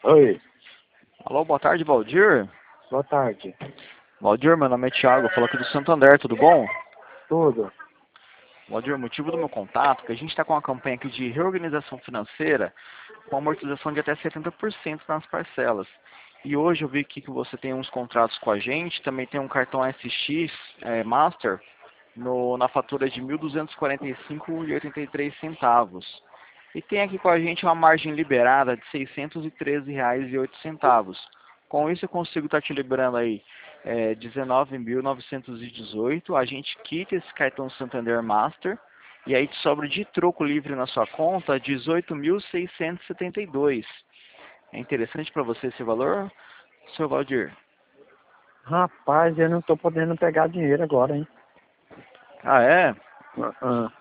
Oi, Alô, boa tarde, Valdir. boa tarde. Valdir, meu nome é Thiago, eu falo aqui do Santander, tudo bom? Tudo? Valdir, o motivo do meu contato é que a gente está com uma campanha aqui de reorganização financeira com amortização de até 70% nas parcelas. E hoje eu vi aqui que você tem uns contratos com a gente, também tem um cartão SX Master na fatura de R$ 1.245,83. E tem aqui com a gente uma margem liberada de R$ 613,08. Com isso eu consigo estar te liberando aí 19.918. A gente quita esse cartão Santander Master e aí te sobra de troco livre na sua conta 18.672. É interessante para você esse valor, seu Valdir? Rapaz, eu não tô podendo pegar dinheiro agora, hein? Ah, é? Ah, ah.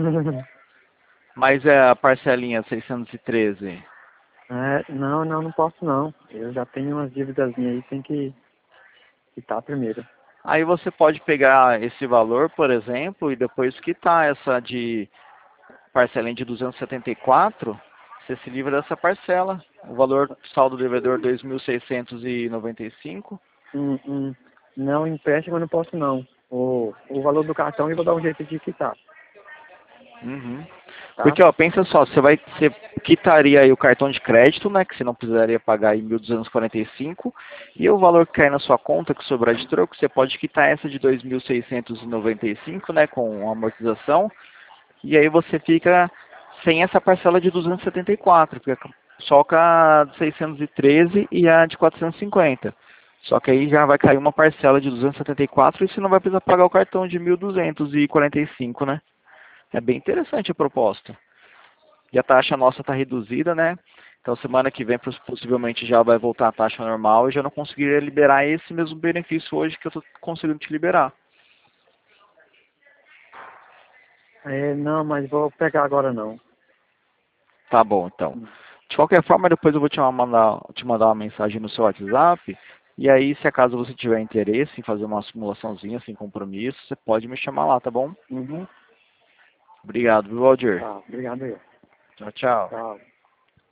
Mas é a parcelinha 613. Não posso não. Eu já tenho umas dívidas aí, tem que quitar primeiro. Aí você pode pegar esse valor, por exemplo, e depois quitar essa de parcelinha de 274, você se livra dessa parcela. O valor saldo do devedor 2.695. Hum. Não, empréstimo eu não posso não. O valor do cartão eu vou dar um jeito de quitar, Uhum. tá? Porque, ó, pensa só, você quitaria aí o cartão de crédito, né, que você não precisaria pagar aí 1.245, e o valor que cai na sua conta, que sobrar de troco, você pode quitar essa de 2.695, né, com amortização, e aí você fica sem essa parcela de 274, fica só com a de 613 e a de 450. Só que aí já vai cair uma parcela de 274 e você não vai precisar pagar o cartão de 1.245, né? É bem interessante a proposta. E a taxa nossa está reduzida, né? Então semana que vem possivelmente já vai voltar a taxa normal e já não conseguiria liberar esse mesmo benefício hoje que eu estou conseguindo te liberar. Não, mas vou pegar agora não. Tá bom, então. De qualquer forma, depois eu vou te mandar uma mensagem no seu WhatsApp. E aí, se acaso você tiver interesse em fazer uma simulaçãozinha sem compromisso, você pode me chamar lá, tá bom? Uhum. Obrigado, viu, Valdir? Tá, obrigado aí. Tchau, tchau. Tchau.